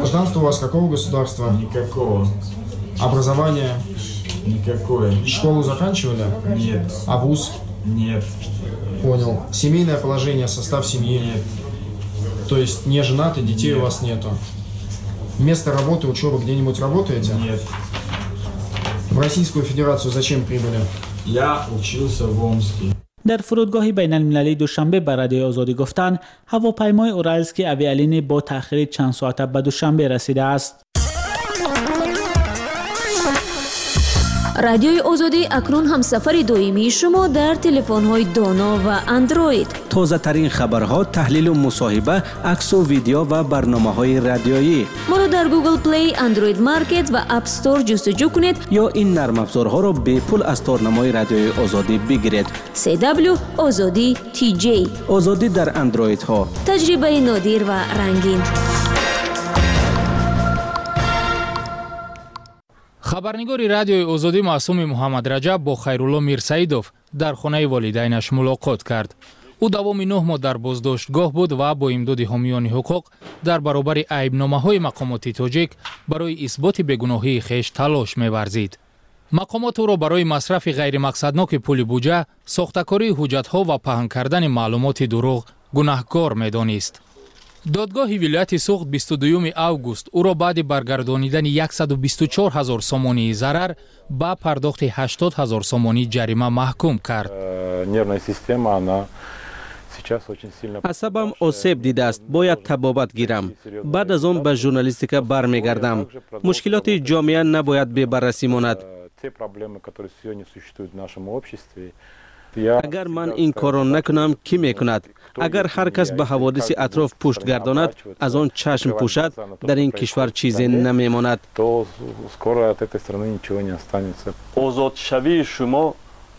Гражданство у вас какого государства? Никакого. Образование? Никакое. Школу заканчивали? Нет. А вуз? Нет. Понял. Семейное положение, состав семьи? Нет. То есть не женаты, детей у вас нету? Место работы, учебы где-нибудь работаете? Нет. В Российскую Федерацию зачем прибыли? Я учился в Омске. در فرودگاه بین المللی دوشنبه به رادیو آزادی گفتند هواپیمای اورالسکی آویالینی با تأخیر چند ساعت به دوشنبه رسیده است. رادیوی آزادی اکنون هم سفر دویمی شما در تلفن‌های دانا و اندروید. تازه ترین خبرها، تحلیل و مصاحبه، عکس و ویدیو و برنامه‌های رادیویی. ما را در گوگل پلی، اندروید مارکت و اپ استور جستجو کنید یا این نرم افزارها را به پول از تارنمای رادیوی آزادی بگیرید. CW آزادی TJ. آزادی در اندروید ها. تجربه نادر و رنگین. خبرنگاری رادیوی آزادی معصوم محمد رجب با خیرالله میرسعیدوف در خانه والدینش ملاقات کرد. او دوام 9 ماه در بازداشتگاه بود و با امداد حامیان حقوق در برابر عیبنامه‌های مقامات تاجیک برای اثبات بیگناهی خویش تلاش می‌ورزید. مقامات او را برای مصرف غیر مقصدناک پول بودجه، ساخته‌کاری حجت‌ها و پهن کردن معلومات دروغ گناهکار می‌دانست. دادگاه ولایت سوخت 22 اوگوست او را بعد برگردانیدن 124,000 سومانی ضرر با پرداخت 80,000 سومانی جریمه محکوم کرد. عصبم آسیب دیده است، باید طبابت گیرم. بعد از آن به ژورنالیستیکا برمیگردم. مشکلات جامعه نباید بی بررسی ماند. اگر من این کارو نکنم کی میکند؟ اگر هر کس به حوادث اطراف پشت گرداند، از آن چشم پوشد، در این کشور چیزی نمیماند. آزاد شوی شما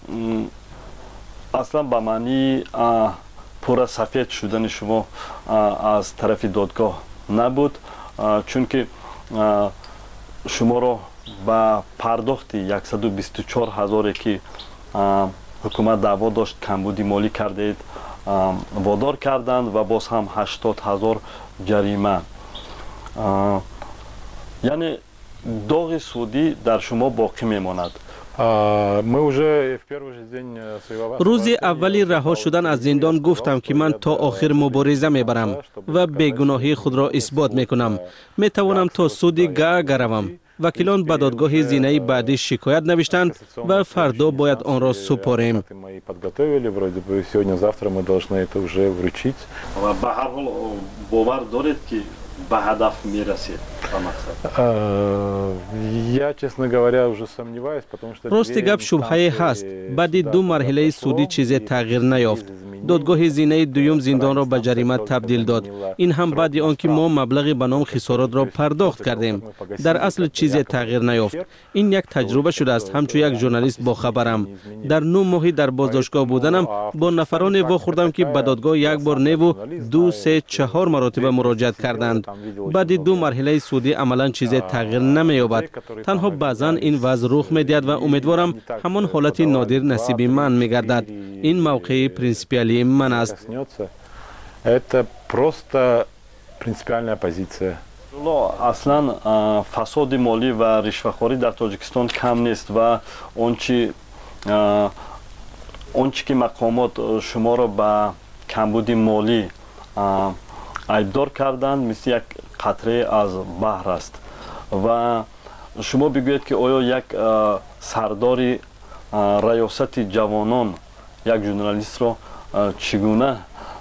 اصلا به معنی پورا سفید شدن شما از طرف دادگاه نبود، چون که شما را با پرداخت 124,000 که حکومت دعوا داشت کمبودی مالی کردید وادار کردند و باز هم 80,000 جریمه. یعنی داغ سودی در شما باقی میماند. روز اولی رها شدن از زندان گفتم که من تا آخر مبارزه میبرم و بیگناهی خود را اثبات میکنم. میتوانم تا سودی گه روم. وکیلان به دادگاه زینه‌ای بعدی شکایت نوشتند و فردا باید آن را سپاریم. و به هر حال باور دارید که به هدف میرسید به مقصد؟ راستی گپ شبهه هست. بعد 2 مرحله سودی چیزی تغییر نیافت. دادگاه زینه دوم زندان را به جریمه تبدیل داد. این هم بعد آنکه ما مبلغی به نام خسارات را پرداخت کردیم. در اصل چیزی تغییر نیافت. این یک تجربه شده است. همچون یک ژورنالیست با خبرم. در 9 ماهی در بازداشتگاه بودنم با نفران واخوردم که به دادگاه یک بار و 2، 3، 4 مرتبه مراجعت کردند. بعد 2 مرحله سودی عملا چیزی تغییر نمی‌یابد. تنها بعضا این وضع رخ می‌دهد و امیدوارم همان حالت نادر نصیب من می‌گردد. این موقع پرینسیپالی من است. Это просто принципиальная позиция. اصلا فساد مالی و رشوه‌خوری در تاجیکستان کم نیست و آنچه که مقامات شما را به کمبود مالی عیبدار کردند مثل یک قطره از بحر است و شما بگویید که آیا یک سردار ریاست جوانان یک ژورنالیست را چگونه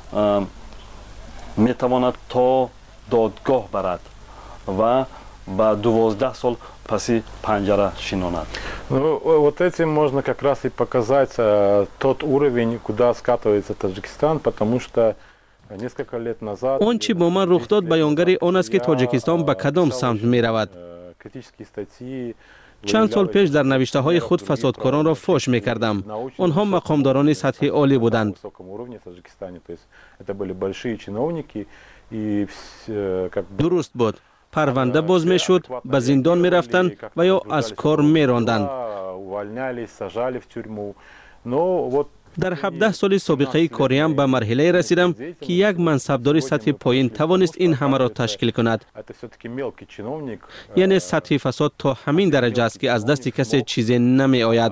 میتواند تا دادگاه برد و با 12 سال پسی پنجره شیناند. Вот этим можно как раз и показать тот уровень, куда скатывается Таджикистан, потому что несколько лет назад آنچه با من رخ داد بیانگر آن است که تاجیکستان به کدام سمت می رود. چند سال پیش در نوشته های خود فسادکاران را فاش می کردم. آنها مقامداران سطح عالی بودند. درست بود. پرونده باز می شد، به زندان می رفتند و یا از کار می راندند. در 17 سال سابقه کاریم به مرحله رسیدم که یک منصبدار سطح پایین توانست این همه را تشکیل کند. یعنی سطح فساد تا همین درجه است که از دست کسی چیزی نمی آید.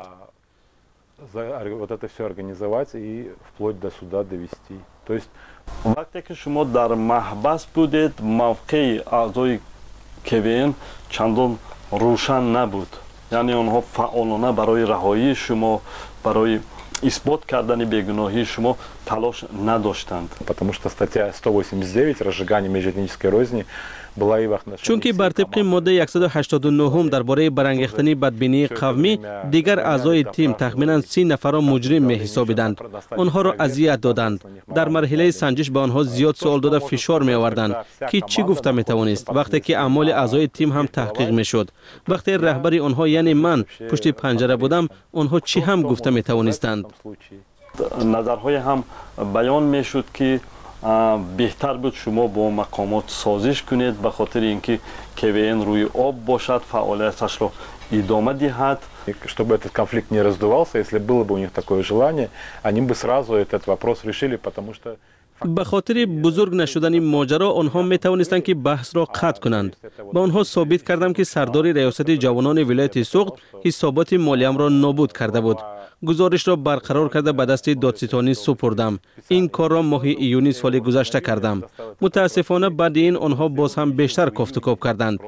وقتی که شما در محبس بودید موقع اعضای کوین چندان روشن نبود، یعنی آنها فعالانه برای رهایی شما، برای اثبات کردن بیگناهی شما تلاش نداشتند. Потому что статья 189 разжигание межэтнической розни была и в отношении چون که بر طبق ماده 189 درباره برانگیختن بدبینی قومی دیگر اعضای تیم تخمینا 30 نفر را مجرم می حسابیدند. آنها را اذیت دادند. در مرحله سنجش به آنها زیاد سوال داده فشار می آوردند که چی گفته می توانست وقتی که اعمال اعضای تیم هم تحقیق می شد. وقتی رهبری آنها یعنی من پشت پنجره بودم آنها چی هم گفته می توانستند. نظرهای هم بیان می شد که بهتر بود شما با مقامات سازش کنید به خاطر اینکه کوین روی آب باشد، فعالیتش را ادامه دهد. Чтобы этот конфликт не раздувался, если было бы у них такое желание, они бы сразу этот вопрос решили, потому что به خاطر بزرگ نشدن ماجرا آنها می توانستند که بحث را قطع کنند. با آنها ثابت کردم که سردار ریاست جوانان ولایت سوخت حسابات مالیم را نابود کرده بود. گزارش را برقرار کرده به دست دادستانی سپردم. این کار را ماه ایونی سال گذشته کردم. متاسفانه بعد این آنها باز هم بیشتر کفت و کوب کردند.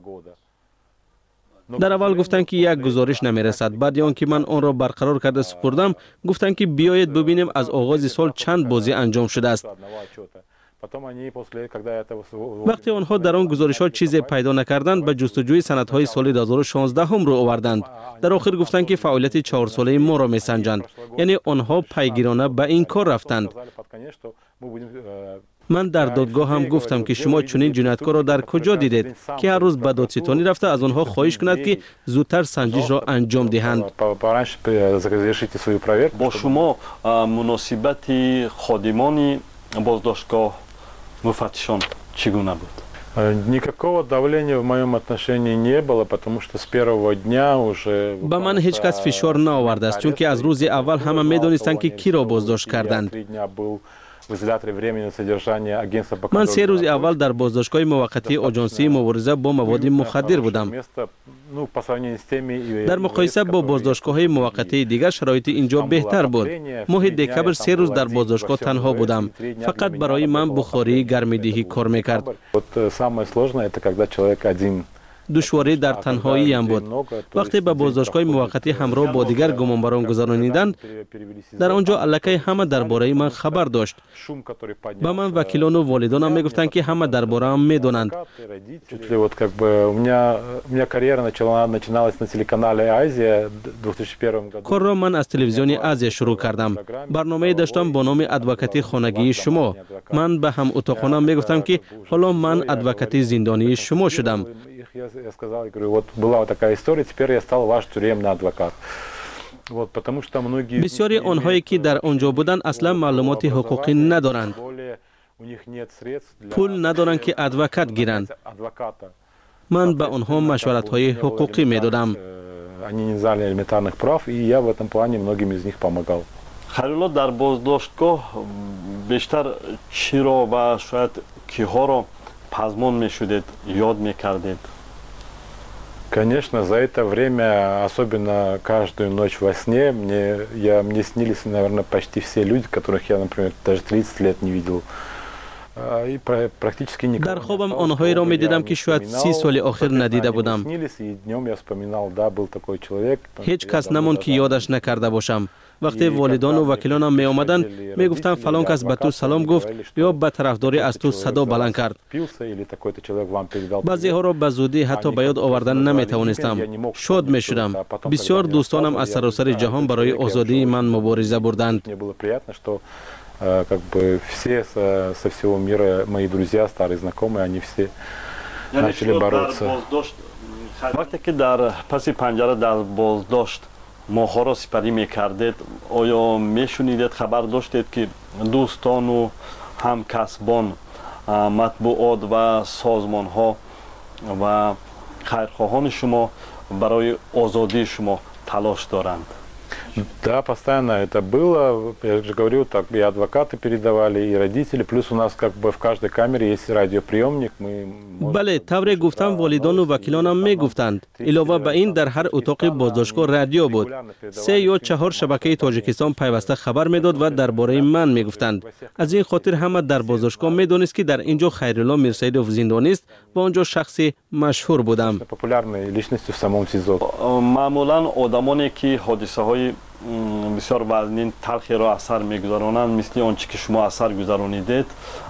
در اول گفتند که یک گزارش نمی رسد. بعد آنکه من آن را برقرار کرده سپردم گفتند که بیایید ببینیم از آغاز سال چند بازی انجام شده است. وقتی آنها در آن گزارش ها چیزی پیدا نکردند به جستجوی سندهای سال 2016 هم رو آوردند. در آخر گفتند که فعالیت 4 ساله ما را می سنجند. یعنی آنها پیگیرانه به این کار رفتند. من در دادگاه هم گفتم که شما چنین جنایتکار را در کجا دیدید که هر روز به دادستانی رفته از آنها خواهش کند که زودتر سنجش را انجام دهند. با شما مناسبت خادمان بازداشتگاه مفتشان چگونه بود؟ Никакого давления в моем отношении не было, потому что с первого дня уже به من هیچ کس فشار نآورده است چون که از روز اول همه می‌دانستند که کی را بازداشت کردند. من 3 روز اول در بازداشتگاه موقتی آژانسی مبارزه با مواد مخدر بودم. در مقایسه با بازداشتگاه موقتی دیگر شرایط اینجا بهتر بود. ماه دکبر 3 روز در بازداشتگاه تنها بودم. فقط برای من بخاری گرمیدهی کار میکرد. دشواری در تنهایی هم بود. وقتی به بازداشتگاه موقتی همراه با دیگر گمانبران گذرانیدند در آنجا الکی همه درباره من خبر داشت. به من وکیلان و والدانم میگفتند که همه درباره هم میدونند. کار را من از تلویزیون آزیا شروع کردم. برنامه داشتم با نام ادوکاتی خانگی شما. من به هم اتاقانم میگفتم که حالا من ادوکاتی زندانی شما شدم. Я сказал, я говорю, вот была вот такая история, теперь я стал ваш тюремный адвокат. Вот, потому что многие... بسیاری آنهایی که در آنجا بودند اصلا معلومات حقوقی ندارند. پول ندارند که ادوکات گیرند. من به آنها مشورت‌های حقوقی میدادم. Они не знали элементарных прав, и я в этом плане многим из них помогал. خیرالله در بازداشتگاه بیشتر چی را و شاید کیها را پزمان میشدید یاد میکردید؟ Конечно, за это время, особенно каждую ночь во сне, мне снились, наверное, почти все люди, которых я, например, даже 30 лет не видел. И практически никого. در خوابم آنهایی را می‌دیدم که شاید 30 سال آخر ندیده بودم. هیچ کس نماند که یادش نکرده باشم. وقتی والدان و وکیلانم می آمدند می گفتند فلان کس به تو سلام گفت یا به طرفداری از تو صدا بلند کرد. بعضی ها را به زودی حتی به یاد آوردن نمی توانستم. شاد می شدم. بسیار دوستانم از سراسر جهان برای آزادی من مبارزه بردند. Как бы все со всего мира мои друзья, старые знакомые, они все начали бороться. وقتی که در پس پنجره در بازداشت ماها را سپری میکردید آیا میشنیدید خبر داشتید که دوستان و همکسبان مطبوعات و سازمان ها و خیرخواهان شما برای آزادی شما تلاش دارند؟ Да, постоянно это было. Я же говорю, так и адвокаты передавали, и родители. Плюс у нас как бы в каждой камере есть радиоприемник. بله طور گفتم والدان و وکیلانم میگفتند علاوه به این در هر اتاق بازداشتگاه رادیو بود 3 یا 4 شبکه تاجیکستان پیوسته خبر میداد و درباره من میگفتند از این خاطر همه در بازداشتگاه میدونست که در اینجا خیرالله میرسیدوف زندانی است و آنجا شخصی مشهور بودم معمولا آدمانی که حادثه های بسیار وزنین تلخی را اثر میگذرانند مثل آنچه که شما اثر گذرانیدید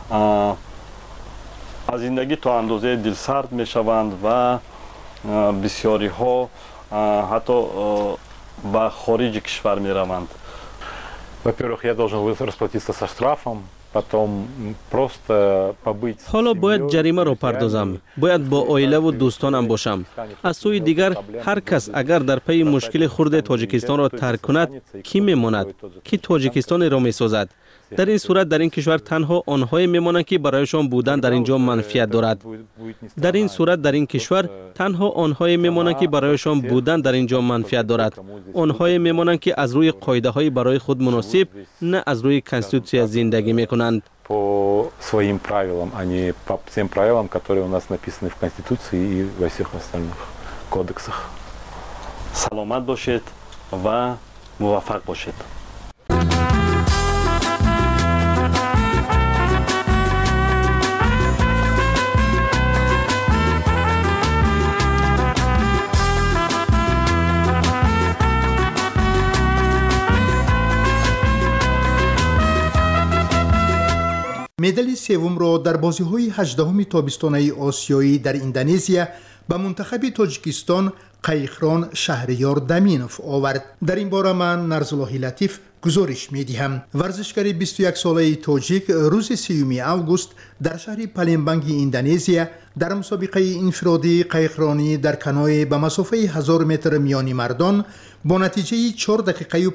از زندگی تا اندازه دلسرد میشوند و بسیاری ها حتی به خارج کشور میروند. Во-первых, я должен расплатиться со штрафом, потом просто побыть. حالا باید جریمه را پردازم. باید با عائله و دوستانم باشم. از سوی دیگر هر کس اگر در پی مشکل خرد تاجیکستان را ترک کند کی میماند؟ کی تاجیکستان را میسازد؟ در این صورت در این کشور تنها آنهای میمانند که برایشان بودن در اینجا منفعت دارد. در این صورت در این کشور تنها آنهای میمانند که برایشان بودن در اینجا منفعت دارد. آنهای میمانند که از روی قاعده های برای خود مناسب نه از روی کنستیتوسیا زندگی میکنند. По своим правилам, а не по всем правилам, которые у нас написаны в Конституции и во всех остальных кодексах. سلامت باشید و موفق باشید. مدال سوم را در بازی‌های 18 تابستانه آسیایی در اندونزیا به منتخب تاجیکستان قایقران شهریار دامینوف آورد. در این باره من نرزالله لطیف گزارش می‌دهم. ورزشکار 21 ساله تاجیک روز 3 آگوست در شهر پالمبانگ اندونزیا در مسابقه انفرادی قایقرانی در کانوی به مسافه 1000 متر میانی مردان با نتیجه 4 دقیقه و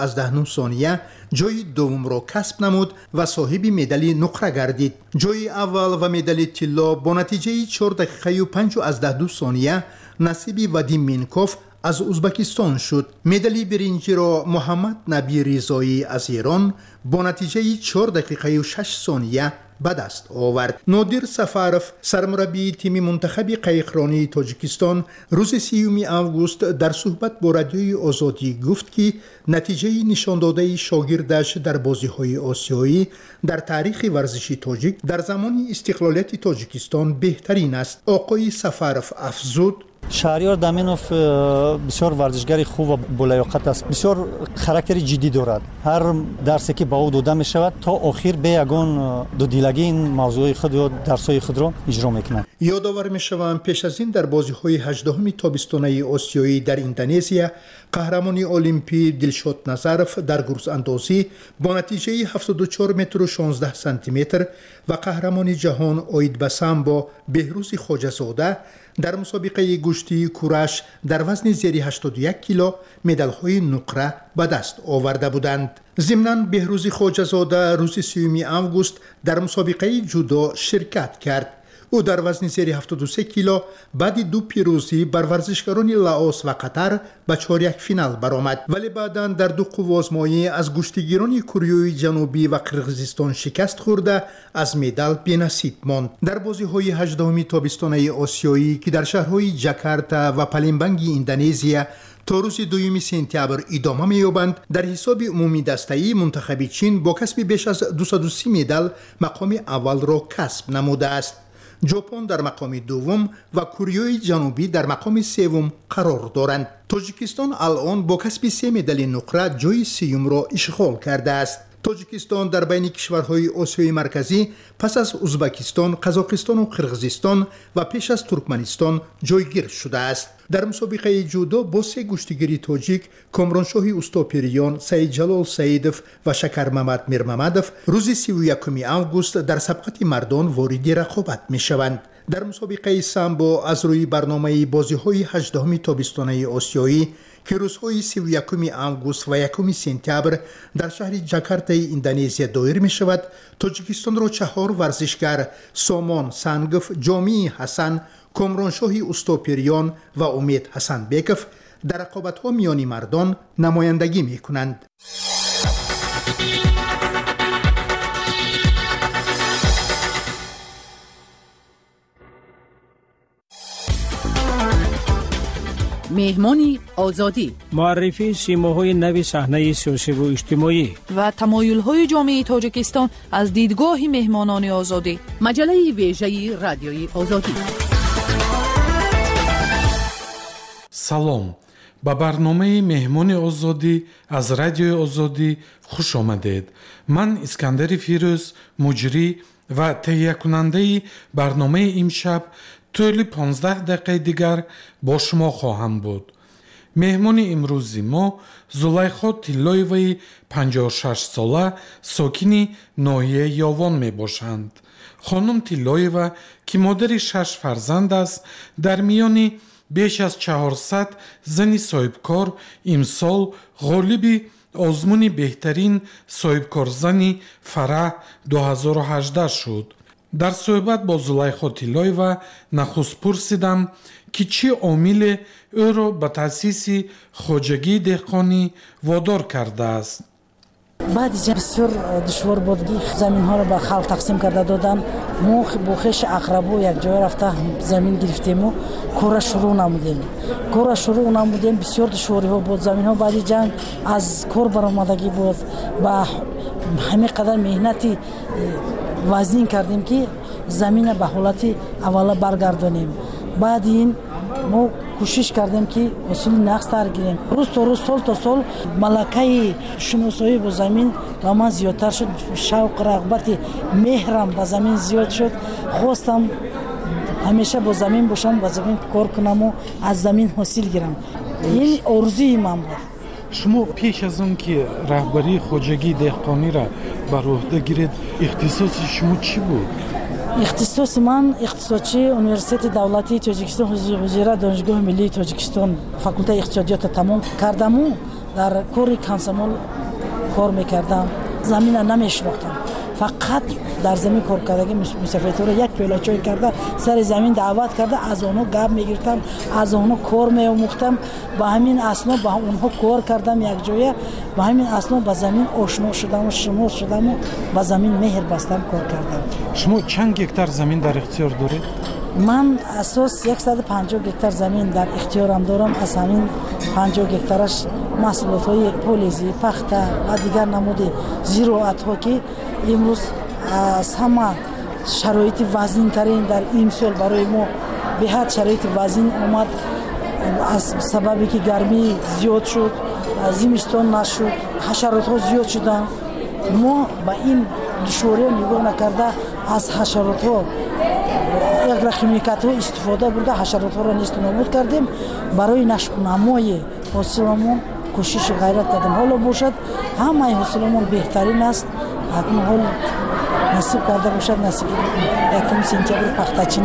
5 ثانیه جای دوم را کسب نمود و صاحب مدال نقره گردید. جای اول و مدال طلا با نتیجه 4 دقیقه و 5 ثانیه نصیب ودیم مینکوف از ازبکستان شد. مدال برنجی را محمد نبی رضایی از ایران با نتیجه 4 دقیقه و 6 ثانیه به دست آورد. نادر سفرف سرمربی تیم منتخب قایقرانی تاجیکستان روز 3 آگوست در صحبت با رادیوی آزادی گفت که نتیجه نشان داده شاگردش در بازی‌های آسیایی در تاریخ ورزشی تاجیک در زمان استقلالیت تاجیکستان بهترین است. آقای سفرف افزود شهریار دامینوف بسیار ورزشگر خوب و بالیاقت است. بسیار خاراکتر جدی دارد. هر درسی که با او داده می شود تا آخر به یگان دودیلگی این موضوع خود و درسای خود را اجرا میکنند. یادآور میشوم پیش از این در بازی‌های 18 تابستانه آسیایی در اندونزیا قهرمانی المپی دلشاد نظرف در گروز اندازی با نتیجه 74 متر و 16 سانتی متر و قهرمانی جهان اوید بسام با بهروز خواجه‌زاده در مسابقه گشتی کورش در وزن زیر 81 کیلو مدال‌های نقره به دست آورده بودند. ضمناً بهروز خواجه‌زاده روز 3 آگوست در مسابقه جودو شرکت کرد. او در وزن زیر 73 کیلو بعد 2 پیروزی بر ورزشکاران لاوس و قطر به چهارک فینال برآمد، ولی بعداً در 2 قوازمایی از گشتیگیران کره جنوبی و قرقیزستان شکست خورده از مدال بی‌نصیب ماند. در بازی‌های 18 تابستانه آسیایی که در شهرهای جاکارتا و پالمبانگ اندونزیا تا روز 2 سپتامبر ادامه می‌یابند، در حساب عمومی دسته‌ای منتخب چین با کسب بیش از 230 مدال مقام اول را کسب نموده است. ژاپن در مقام دوم و کره جنوبی در مقام سوم قرار دارند. تاجیکستان الان با کسب 3 مدال نقره جای سوم را اشغال کرده است. تاجیکستان در بین کشورهای آسیای مرکزی پس از ازبکستان، قزاقستان و قرقیزستان و پیش از ترکمنستان جایگیر شده است. در مسابقه جودو با 3 گشتیگیر تاجیک کامرانشاه اوستاپریان، سید جلال سیدوف و شکر محمد میرمحمدوف روز 31 آگوست در سبقت مردان وارد رقابت می شوند. در مسابقه سامبو از روی برنامه بازی‌های 18 تابستانه آسیایی که روزهای 31 آگوست و 1 سپتامبر در شهر جاکارتا اندونزیا دایر می شود، تاجیکستان را 4 ورزشکار سامان سانگوف، جامی حسن، کامرانشاه اوستاپریان و امید حسن بیکوف در رقابت‌ها میان مردان نمایندگی می‌کنند. مهمانی آزادی، معرفی سیماهای نو صحنه سیاسی و اجتماعی و تمایل‌های جامعه تاجیکستان از دیدگاه مهمانان آزادی. مجله ویژه رادیوی آزادی. سلام، با برنامه مهمانی آزادی از رادیوی آزادی خوش آمدید. من اسکندر فیروز، مجری و تهیه کننده برنامه امشب طول 15 دقیقه دیگر با شما خواهم بود. مهمان امروزی ما زلیخا تیلویوی 56 ساله ساکن ناحیه یاوان می باشند. خانم تیلویوا که مادر 6 فرزند است، در میان بیش از 400 زن صاحبکار امسال غالب آزمون بهترین صاحبکار زنی فرح 2018 شد. در صحبت با زلیخا تیلویوا نخست پرسیدم که چی عامل او را به تأسیس خواجگی دهقانی وادار کرده است. بعد بسیار دشوار بود که زمین ها را به خلق تقسیم کرده دادن. ما با خویش اقربا یک جای رفته زمین گرفتیم و کار شروع نمودیم. بسیار دشواری ها بود. زمین ها بعد جنگ از کار برآمدگی بود. با همین قدر مهنتی وزین کردیم که زمین به حالت اولا برگردانیم. بعد این ما کوشش کردیم که اصول نقص تر گیریم. روز تا روز، سال تا سال ملکه شناسایی با زمین و من زیادتر شد. شوق رغبت مهرم با زمین زیاد شد. خواستم همیشه با زمین باشم، با زمین کار کنم و از زمین حاصل گیرم. این آرزوی من بود. شما پیش از اون که رهبری خواجگی دهقانی را بر عهده گیرید، اختصاص شما چی بود؟ اختصاص من اقتصادچی انیورسیت دولتی تاجیکستان، حضور دانشگاه ملی تاجیکستان، فاکولته اقتصادیات تمام کردم و در کار کانسمول کار میکردم. زمین نمیشناختم، فقط در زمین کار کردگی مسافرت را یک پیاله چای کرده سر زمین دعوت کرده، از اونها گپ میگرفتم، از اونها کار میآموختم. با همین اسناد با اونها کار کردم یک جایه. با همین اسناد با زمین آشنا شدم و شناس شدم و با زمین مهر بستم، کار کردم. شما چند گکتار زمین در اختیار دارید؟ من اساس 150 گکتار زمین در اختیارم دارم. از همین 50 گکتارش محصولات‌های پولیزی، پخته و دیگر نمود زراعت‌ها که امروز از همه شرایط وزین ترین در این سال برای ما به حد شرایط وزین آمد. از سببی که گرمی زیاد شد، زمستان نشد، حشرات‌ها زیاد شدن. ما با این دشواری نگاه نکرده از حشرات‌ها یک رقمیکات استفاده برده حشرات‌ها را نیست نابود کردیم. برای نمای حاصلمون کوشش غیرت کردیم. حالا باشد همه حاصلمون بهترین است. اکنون حال نصیب کرده باشد نصیب یکم سپتامبر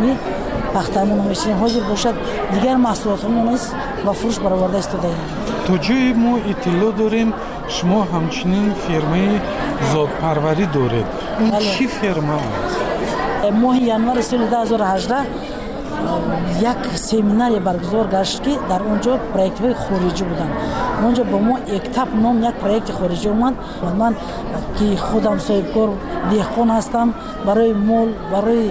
پختمون میشیم. حاضر باشد دیگر محصولاتمون است و فروش برآورده استفاده. تا جای ما اطلاع داریم شما همچنین فرمه زادپروری دارید. اون چی فرمه است؟ ماه ینوار سال 2018 یک سمیناری برگزار گشت که در اونجا پروژه های خارجی بودن. اونجا با ما اکتاب نام یک پروژه خارجی اومد. من که خودم صاحبکار دهقان هستم، برای مال، برای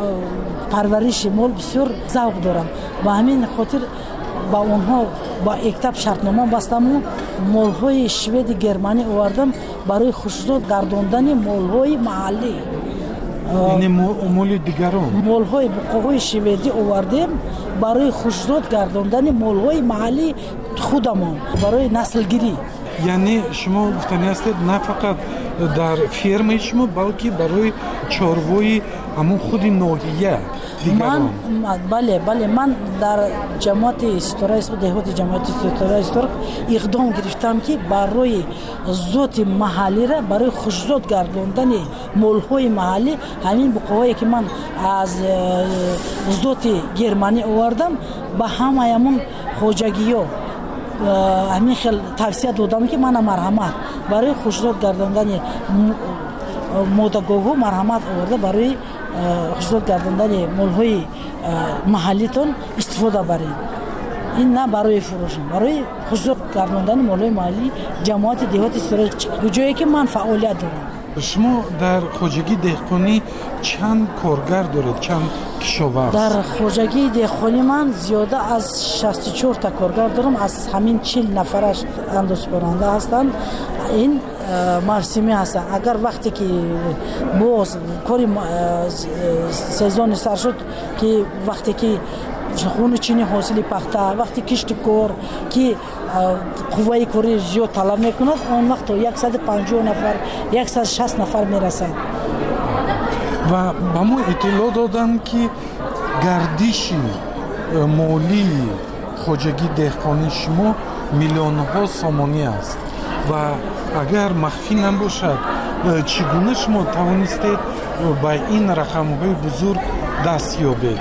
پرورش مال بسیار ذوق دارم و همین خاطر با اونها با اکتاب شرطنامه بستم و مال‌های شوید گرمانی آوردم برای خصوصات گرداندن مال‌های محلی. یعنی مال دیگران، مال‌های بقاهای شویدی آوردیم برای خصوصات گرداندن مال‌های محلی خودمان برای نسل گیری. یعنی شما گفتنی هستید نه فقط در فرم شما بلکه برای چاروای همون خود ناحیه دیگران. بله من در جماعت استوره دهات جماعت استوره اقدام گرفتم که برای ذات محلی را برای خصوصات گرداندن مال‌های محلی همین بقاهایی که من از ذات گرمانی آوردم با همون خواجگی‌ها همین خیلی توصیه دادم که من مرحمت برای خصوصات گرداندن مودگاه مرحمت آورده برای خصوصات گرداندن مال‌های محلیتون استفاده برید. این نه برای فروش، برای خصوص گرداندن مال‌های محلی جماعت دیهات استراج جایی که من فعالیت دارم. شما در خواجگی دهقانی چند کارگر دارید؟ چند کشاورز؟ در خواجگی دهقانی من زیاده از 64 تا کارگر دارم. از همین 40 نفرش اندوز برنده هستند. این موسمی هستند. اگر وقتی که باز کاری سزون سر شد که وقتی که خون چینی حاصل پخته، وقتی کشت کار که قوه کاری زیاد طلب میکند، اون وقت 150 نفر 160 نفر میرسند. و با ما اطلاع دادن که گردش مالی خواجگی دهقانی شما میلیون ها سامانی است و اگر مخفی نباشد چگونه شما توانستید با این رقم های بزرگ دست یابید؟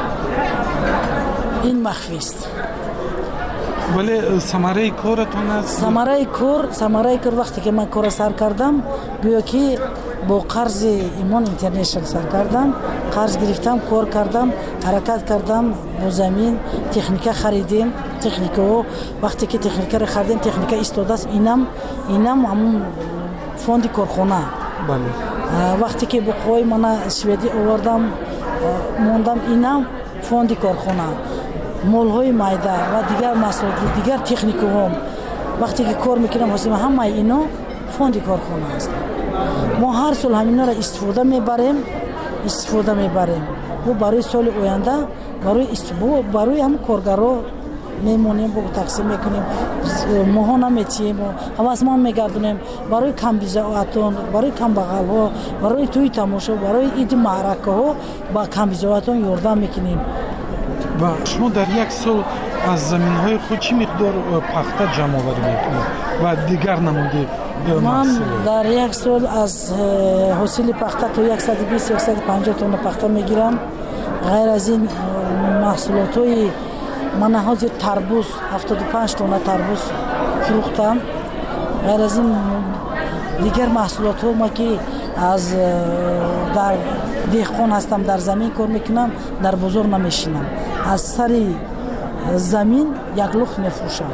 این مخفی است. ولی ثمره کارتون است؟ ثمره کار وقتی که من کار سر کردم گویا که با قرض ایمان اینترنشنال سر کردم، قرض گرفتم، کار کردم، حرکت کردم، با زمین تکنیک خریدیم. تکنیکو وقتی که تکنیک رو خریدیم، تکنیک استفاده است. اینم همون فوند کارخانه. بله. وقتی که با قوی من سوئدی آوردم موندم، اینم فوند کارخانه، مول‌های میده و دیگر مسائل دیگر تکنیک‌ها وقتی که کار میکنم حاصل همه اینا فوند کارخانه است. ما هر سال همینا را استفاده میبریم و برای سال آینده برای هم کارگرها میمونیم، با تقسیم میکنیم، ماها نمیتیم، حواسمان میگردونیم برای کم بیزاعتون، برای کم بغل‌ها، برای توی تماشا، برای اید معرکه ها با کم بیزاعتون یاردم میکنیم. و شما در یک سال از زمین های خود چی مقدار پخته جمع آوری میکنید و دیگر نموده من در یک سال از حاصل پخته تا 120-150 تن پخته میگیرم. غیر از این محصولات های من حاضر تربوز 75 تن تربوز فروختم. غیر از این دیگر محصولات ها ما که از در دهقان هستم، در زمین کار میکنم، در بازار نمیشینم، از سر زمین یک لخت میفروشم.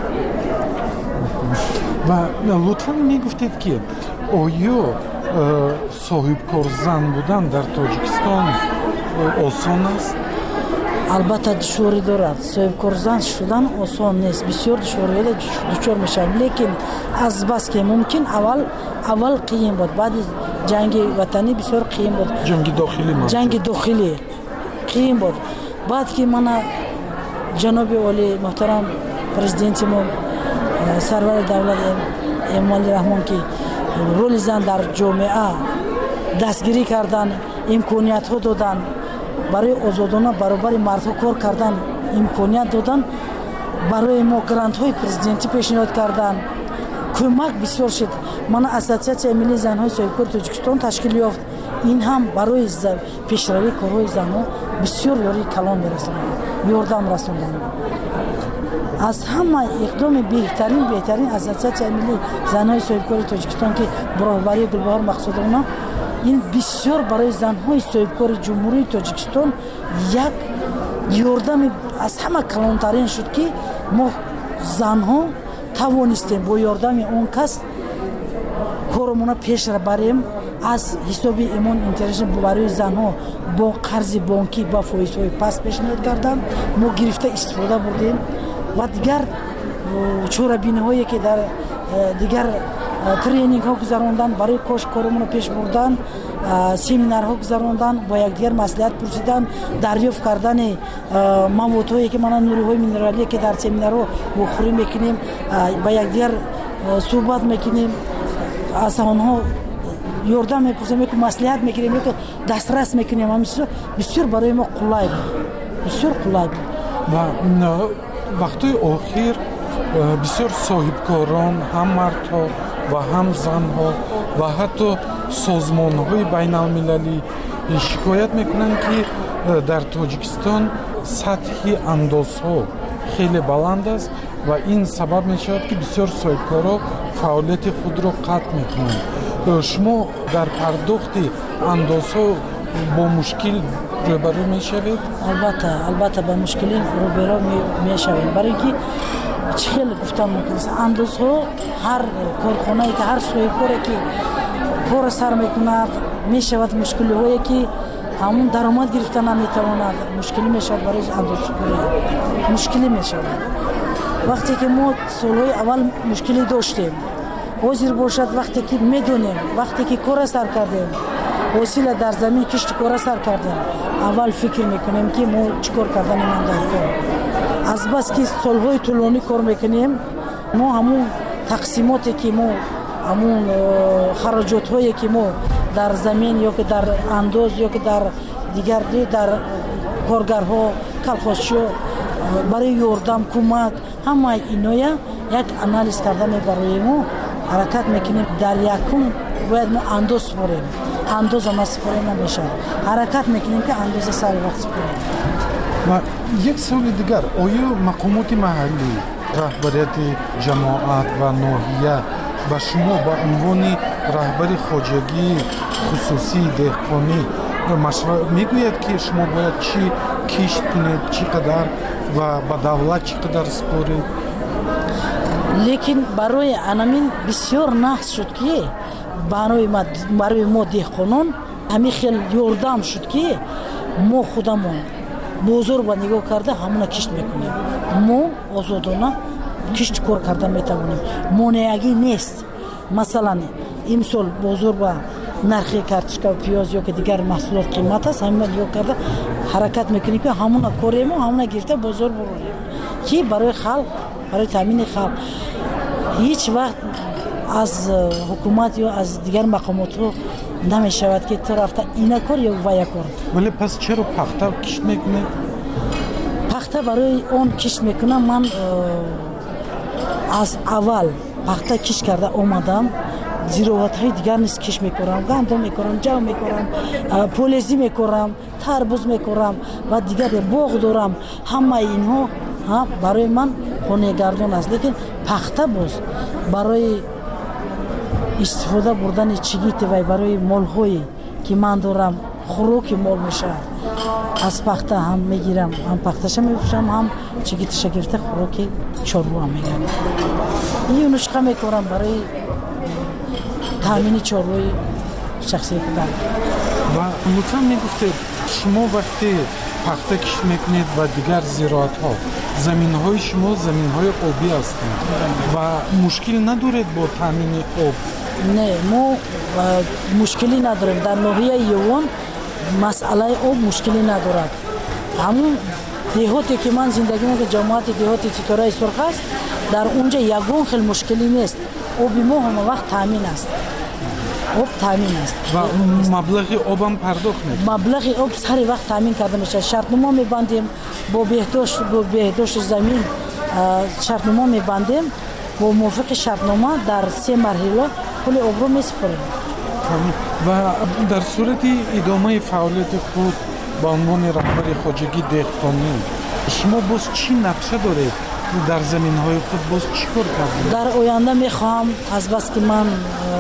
و لطفاً میگفتید که آیا صاحب کار زن بودن در تاجیکستان آسان است؟ البته دشواری دارد. صاحب کار زن شدن آسان نیست، بسیار دشواری دچار میشم، لیکن از بس که ممکن اول قیم بود، بعد جنگ وطنی بسیار قیم بود، جنگ داخلی قیم بود. بعد که من جناب عالی محترم پرزیدنت ما سرور دولت امالی رحمان که رول زن در جامعه دستگیری کردن، امکانیت ها دادن، برای آزادانه برابر مردها کار کردن، امکانیت دادن، برای ما گرانت های پرزیدنتی پیشنهاد کردن، کمک بسیار شد. من اساسیاسیون ملی زن‌های صاحبکار تاجیکستان تشکیل یافت. این هم برای پیشروی کارهای زن‌ها بسیار یاری کلان می‌رساند، یاردم رساندند. از همه اقدام بهترین اساسیاسیون ملی زن‌های صاحبکار تاجیکستان که برابری گلبهار مقصود اونا، این بسیار برای زن‌های صاحبکار جمهوری تاجیکستان یک یاردم از همه کلانترین شد که ما زن‌ها توانستیم با یاردم اون کس کارمون پیش را بریم. از حساب ایمان اینترنشنال برای زنها با قرض بانکی با فایزهای پس پیشنهاد کردن، ما گرفته استفاده بردیم و دیگر چورابینی هایی که در دیگر ترینینگ ها گذراندن، برای کاش کارمون پیش بردن، سمینار ها گذراندن، با یکدیگر مصلحت پرسیدن، دریافت کردن مواد هایی که ما نوری های مینرالی که در سمینار ها بخوری میکنیم، با یکدیگر صحبت میکنیم، از آنها یاردم میپرسیم، یک مصلحت میگیریم، یک دسترس میکنیم. همیشه بسیار برای ما قلای بود، بسیار قلای بود. و وقتی آخر بسیار صاحبکاران، هم مردها و هم زنها و حتی سازمان‌های بین‌المللی شکایت میکنند که در تاجیکستان سطح اندازها خیلی بلند است و این سبب میشود که بسیار صاحبکارا فعالیت خود را قطع میکنند. شما در پرداخت اندازها با مشکل روبرو میشوید؟ البته با مشکلی روبرو میشوید، برای اینکه خیلی گفتم اندازها هر کارخانه‌ای که هر صاحبکاری که کار سر میکند میشود مشکلی هایی که همون درآمد گرفتن نمیتواند، مشکلی میشود برای اندازه‌کاری، مشکلی میشود. وقتی که ما سالهای اول مشکلی داشتیم، حاضر باشد وقتی که میدونیم، وقتی که کار سر کردیم، وسیله در زمین کشت کار سر کردیم، اول فکر میکنیم که ما چیکار کردن من داریم. از بس که سالهای طولانی کار میکنیم، ما همون تقسیماتی که ما همون خراجات هایی که ما در زمین یا که در انداز یا که در دیگر در کارگرها کلخاشی برای یاردم کمک همه اینا یک انالیز کردن برای ما حرکت میکنیم. در یکم باید ما انداز سپاریم، انداز هم سپاریم نمیشه، حرکت میکنیم که انداز سر وقت سپاریم. و یک سوال دیگر، آیا مقامات محلی، رهبریت جماعت و ناحیه و شما با عنوان رهبر خواجگی خصوصی دهقانی مشورت میگوید که شما باید چی کشت کنید، چقدر و به دولت چقدر سپارید؟ لیکن برای انامین بسیار نحس شد که برای ما دهقانان همین خیلی یاردم شد که ما خودمون بزرگ با نگاه کرده همونا کشت میکنیم، ما آزادانه کشت کار کرده میتوانیم، مانعی نیست. مثلا امسال بزرگ با نرخ کارتشکا و پیاز یا که دیگر محصولات قیمت است، همین نگاه کرده حرکت میکنیم که همونا کاریم و همونا گرفته بزرگ برونیم که برای خلق، برای تامین خلق. هیچ وقت از حکومت یا از دیگر مقامات رو نمیشود که تو رفته اینا کار یا ویا کار. ولی پس چرا پخته کشت میکنه؟ پخته برای اون کشت میکنم. من از اول پخته کشت کرده اومدم، زیروات های دیگر نیست کشت میکنم، گندم میکنم، جو میکنم، پولزی میکنم، تربوز میکنم و دیگر باغ دارم. همه اینها برای من خانه گردان است. لیکن پخته باز برای استفاده بردن چیگیت و برای مال‌هایی که من دارم خوراک مال میشه، از پخته هم میگیرم، هم پخته‌ش میفروشم، هم چیگیتش گرفته خوراک چاروا هم میگیرم. این نسخه میکنم برای تامین چاروای شخصی خودم. و لطفاً میگفتید شما وقتی پخته کشت میکنید و دیگر زراعت ها، زمین های شما زمین های آبی هستند و مشکل ندارید با تامین آب؟ نه، ما مشکلی نداریم. در ناحیه یوان مسئله آب مشکلی ندارد. همون دهاتی که من زندگی میکنم، جماعت دهاتی ستاره سرخ است، در اونجا یگون خیلی مشکلی نیست. آب ما هم وقت تامین است. آب تامین است و مبلغ آب هم پرداخت میکنید؟ مبلغ آب سر وقت تامین کرده میشه. شرطنامه میبندیم با بهداشت زمین، شرطنامه میبندیم با موافق شرطنامه در 3 مرحله کل آب رو میسپاریم. و در صورت ادامه فعالیت خود با عنوان رهبر خواجگی دهقانی شما باز چی نقشه دارید در زمین های خود؟ باز چی کار کردید؟ در آینده میخوام از بس که من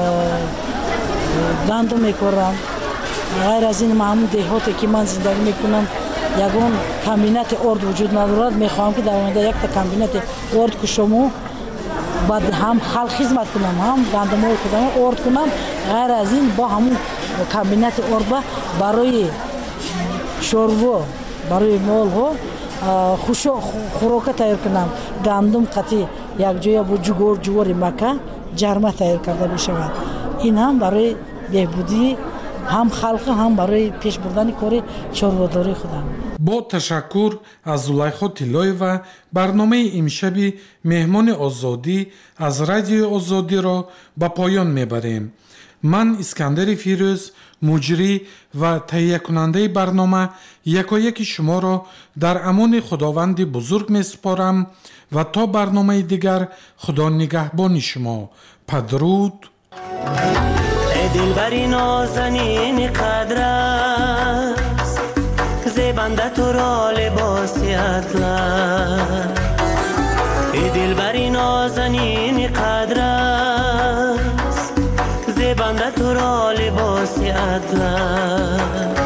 گندم میکارم، غیر از این همون دهاتی که من زندگی میکنم یگان کمبینت ارد وجود ندارد. میخوام که در آینده یک تا کمبینت ارد کشم، بعد هم خلق خدمت کنم، هم گندم های خودم ارد کنم. غیر از این با همون کمبینت ارد برای شوروا، برای مال ها خوراک تیار کنم. گندم قطعی یک جای با جوار مکه جرمه تیار کرده میشود. این هم برای بهبودی هم خلق، هم برای پیش بردن کار چارواداری خودم. با تشکر از زلیخا طلایeva برنامه امشبی مهمان آزادی از رادیو آزادی را به پایان میبریم. من اسکندر فیروز، مجری و تهیه کننده برنامه یکایک شما را در امان خداوند بزرگ میسپارم و تا برنامه دیگر خدا نگهبان شما. پدرود. ای دلبری نازنین قدر است، زیبنده تو را لباسی اطلس. ای دلبری نازنین قدر است، زیبنده تو را لباسی اطلس.